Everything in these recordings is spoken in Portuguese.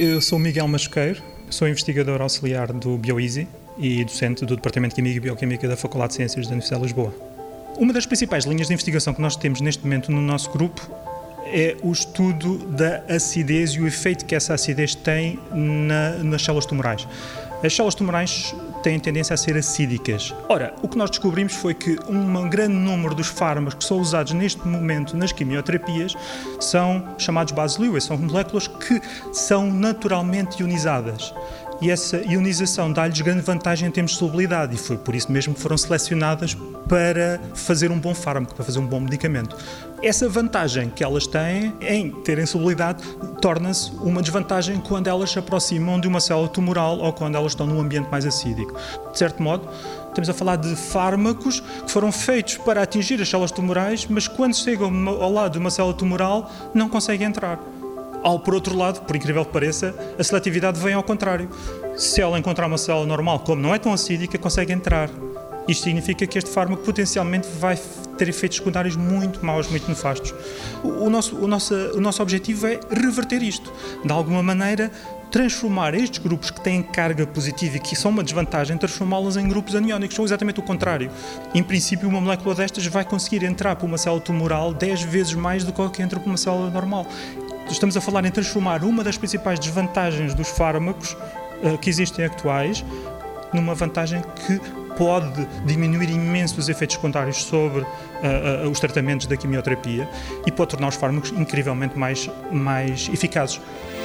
Eu sou Miguel Masqueiro, sou investigador auxiliar do BioEasy e docente do Departamento de Química e Bioquímica da Faculdade de Ciências da Universidade de Lisboa. Uma das principais linhas de investigação que nós temos neste momento no nosso grupo é o estudo da acidez e o efeito que essa acidez tem nas células tumorais. As células tumorais têm tendência a ser acídicas. Ora, o que nós descobrimos foi que um grande número dos fármacos que são usados neste momento nas quimioterapias são chamados bases Lewis, são moléculas que são naturalmente ionizadas. E essa ionização dá-lhes grande vantagem em termos de solubilidade e foi por isso mesmo que foram selecionadas para fazer um bom fármaco, para fazer um bom medicamento. Essa vantagem que elas têm em terem solubilidade torna-se uma desvantagem quando elas se aproximam de uma célula tumoral ou quando elas estão num ambiente mais acídico. De certo modo, estamos a falar de fármacos que foram feitos para atingir as células tumorais, mas quando chegam ao lado de uma célula tumoral não conseguem entrar. Por outro lado, por incrível que pareça, a seletividade vem ao contrário. Se ela encontrar uma célula normal, como não é tão acídica, consegue entrar. Isto significa que este fármaco potencialmente vai ter efeitos secundários muito maus, muito nefastos. O nosso objetivo é reverter isto. De alguma maneira, transformar estes grupos que têm carga positiva e que são uma desvantagem, transformá-los em grupos aniónicos. São exatamente o contrário. Em princípio, uma molécula destas vai conseguir entrar por uma célula tumoral 10 vezes mais do que entra por uma célula normal. Estamos a falar em transformar uma das principais desvantagens dos fármacos que existem atuais numa vantagem que pode diminuir imenso os efeitos secundários sobre os tratamentos da quimioterapia e pode tornar os fármacos incrivelmente mais eficazes.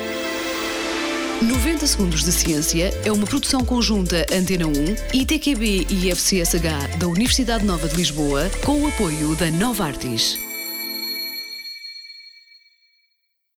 90 Segundos de Ciência é uma produção conjunta Antena 1, ITQB e FCSH da Universidade Nova de Lisboa, com o apoio da Novartis.